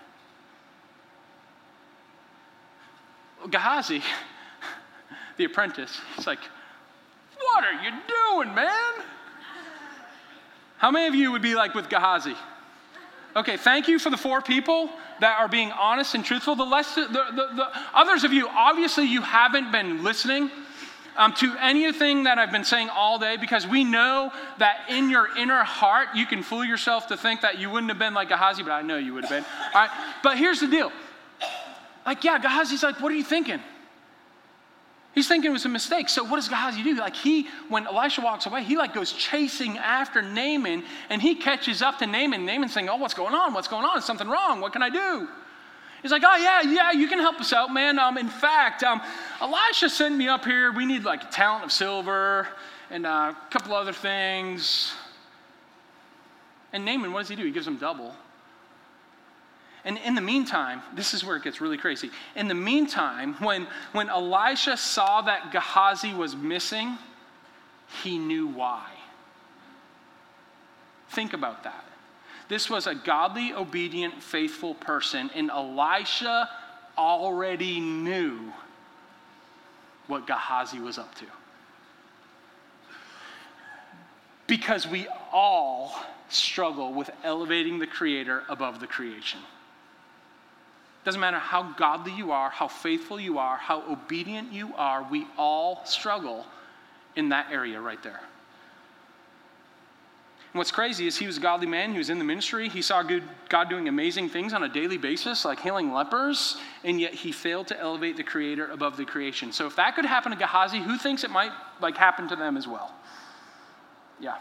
Gehazi, the apprentice, he's like, what are you doing, man? How many of you would be like with Gehazi? Okay, thank you for the 4 people that are being honest and truthful. The others of you, obviously you haven't been listening to anything that I've been saying all day, because we know that in your inner heart, you can fool yourself to think that you wouldn't have been like Gehazi, but I know you would have been. All right, but here's the deal. Like, yeah, Gehazi's like, what are you thinking? He's thinking it was a mistake. So what does Gehazi do? Like, when Elisha walks away, he like goes chasing after Naaman, and he catches up to Naaman. Naaman's saying, oh, what's going on? What's going on? Is something wrong? What can I do? He's like, oh, yeah, you can help us out, man. In fact, Elisha sent me up here. We need like a talent of silver and a couple other things. And Naaman, what does he do? He gives him double. And in the meantime, this is where it gets really crazy. In the meantime, when Elisha saw that Gehazi was missing, he knew why. Think about that. This was a godly, obedient, faithful person, and Elisha already knew what Gehazi was up to. Because we all struggle with elevating the Creator above the creation. Doesn't matter how godly you are, how faithful you are, how obedient you are, we all struggle in that area right there. And what's crazy is he was a godly man. He was in the ministry. He saw God doing amazing things on a daily basis, like healing lepers, and yet he failed to elevate the Creator above the creation. So if that could happen to Gehazi, who thinks it might happen to them as well? Yeah.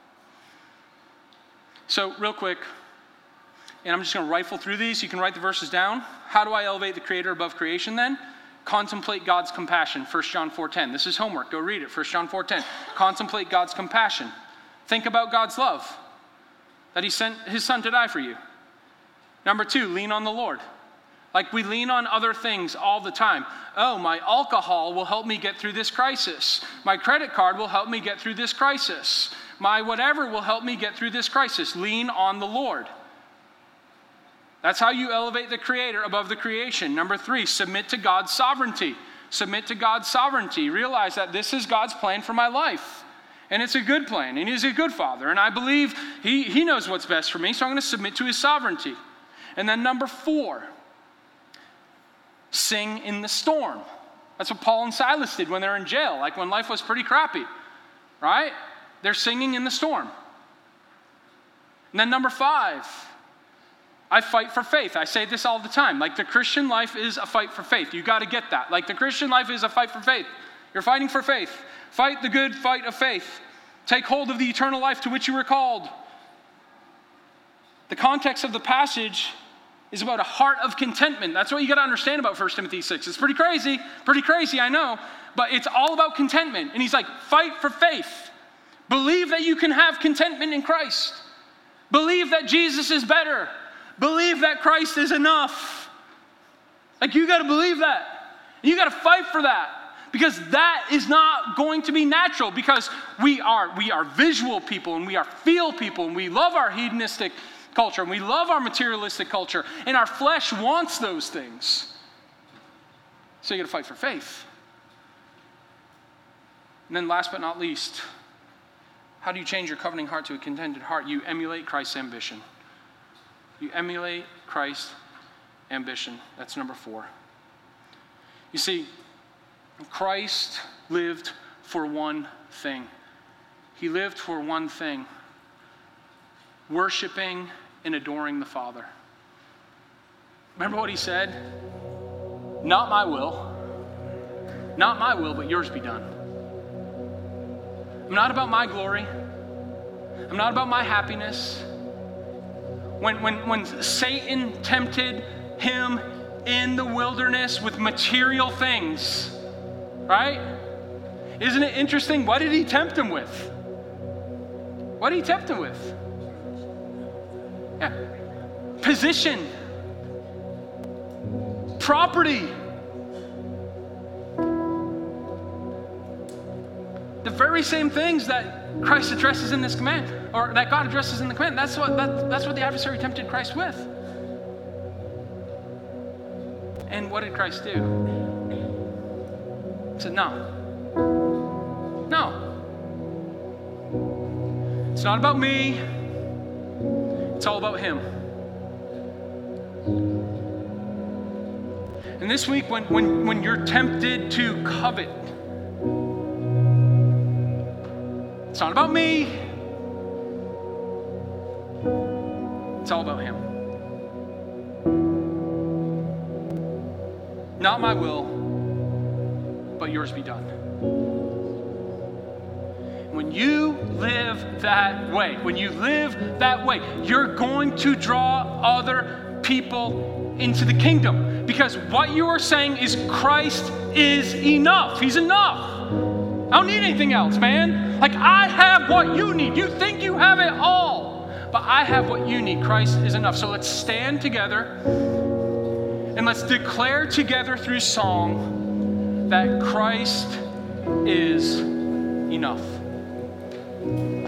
So real quick, and I'm just going to rifle through these. You can write the verses down. How do I elevate the Creator above creation then? Contemplate God's compassion, 1 John 4:10. This is homework. Go read it, 1 John 4:10. Contemplate God's compassion. Think about God's love, that he sent his son to die for you. Number 2, lean on the Lord. Like we lean on other things all the time. Oh, my alcohol will help me get through this crisis. My credit card will help me get through this crisis. My whatever will help me get through this crisis. Lean on the Lord. That's how you elevate the Creator above the creation. Number 3, submit to God's sovereignty. Submit to God's sovereignty. Realize that this is God's plan for my life. And it's a good plan, and he's a good father. And I believe he knows what's best for me, so I'm going to submit to his sovereignty. And then number 4, sing in the storm. That's what Paul and Silas did when they're in jail, like when life was pretty crappy, right? They're singing in the storm. And then number 5, I fight for faith. I say this all the time. Like the Christian life is a fight for faith. You got to get that. Like the Christian life is a fight for faith. You're fighting for faith. Fight the good fight of faith. Take hold of the eternal life to which you were called. The context of the passage is about a heart of contentment. That's what you got to understand about 1 Timothy 6. It's pretty crazy, I know, but it's all about contentment. And he's like, fight for faith. Believe that you can have contentment in Christ. Believe that Jesus is better. Believe that Christ is enough. Like you got to believe that. You got to fight for that. Because that is not going to be natural, because we are visual people, and we are feel people, and we love our hedonistic culture, and we love our materialistic culture, and our flesh wants those things. So you got to fight for faith. And then last but not least, how do you change your coveting heart to a contented heart? You emulate Christ's ambition. You emulate Christ's ambition. That's number 4. You see, Christ lived for one thing. He lived for one thing: worshiping and adoring the Father. Remember what he said? Not my will, but yours be done. I'm not about my glory. I'm not about my happiness. When Satan tempted him in the wilderness with material things, right? Isn't it interesting? What did he tempt him with? What did he tempt him with? Yeah. Position. Property. The very same things that Christ addresses in this command, or that God addresses in the command. That's what the adversary tempted Christ with. And what did Christ do? He said, no. It's not about me. It's all about him. And this week, when you're tempted to covet, it's not about me. It's all about him. Not my will, but yours be done. When you live that way, you're going to draw other people into the kingdom. Because what you are saying is Christ is enough. He's enough. I don't need anything else, man. Like, I have what you need. You think you have it all, but I have what you need. Christ is enough. So let's stand together and let's declare together through song that Christ is enough.